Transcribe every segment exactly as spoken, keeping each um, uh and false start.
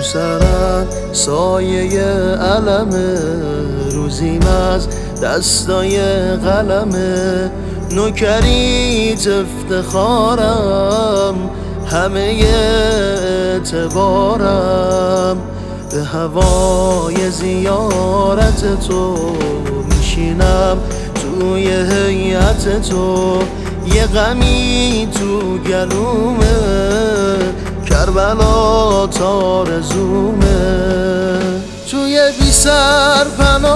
سرت سایه علم روزیم از دستای قلمه، نوکریت افتخارم همه اعتبارم، به هوای زیارت تو میشینم توی هیئت تو، یه غمی تو گلومه کربلا تارزومه، توی بی سر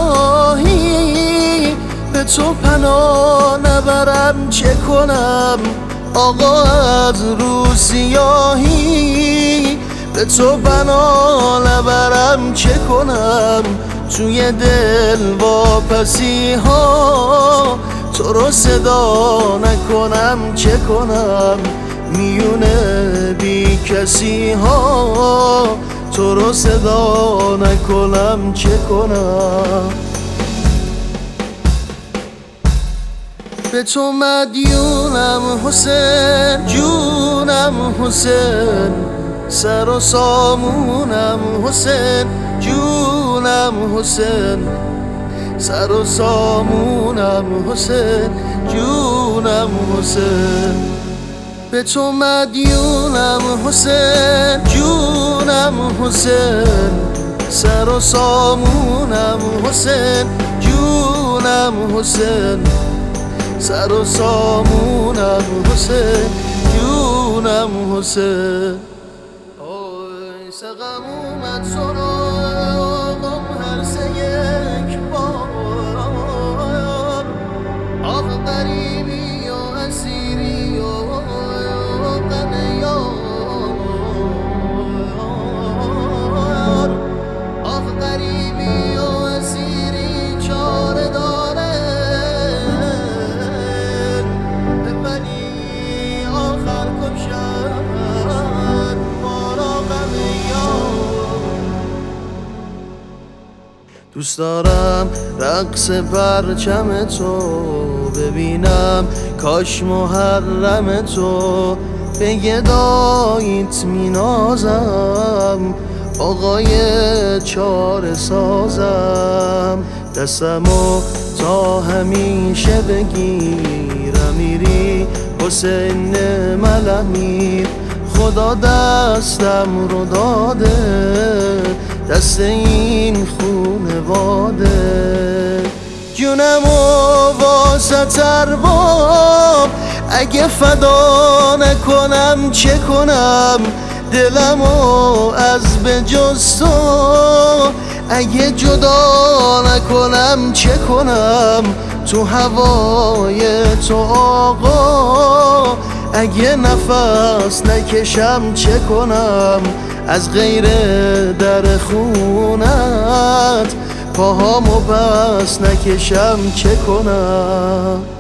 پناهی به تو پناه نبرم چه کنم آقا از رو سیاهی، به تو پناه نبرم چه کنم توی دل واپسی ها، تو رو صدا نکنم چه کنم میونه بی کسی ها، تو رو صدا نکنم چه کنم. به تو مدیونم حسین جونم حسین، سر و سامونم حسین جونم حسین، سر و سامونم حسین جونم حسین، به تو مدیونم حسین جونم حسین، سر و سامونم حسین جونم حسین، سر و سامونم حسین جونم حسین. آی سقم اومد سراغم هر سه یک بار، آخ غریبی و اسیری و غم یار، آخ غریبی و اسیری چاره داره دوست دارم رقص پرچم تو ببینم، کاش محرم تو به گداییت مینازم، آقای چاره سازم، دستمو تا همیشه بگیرم میری حسین ملمی، خدا دستم رو داده دست این خونواده، جونمو واسه ارباب اگه فدا نکنم چه کنم، دلمو از به جز تو اگه جدا نکنم چه کنم، تو هوای تو آقا اگه نفس نکشم چه کنم، از غیر در خونت پاهامو پس نکشم چه کنم.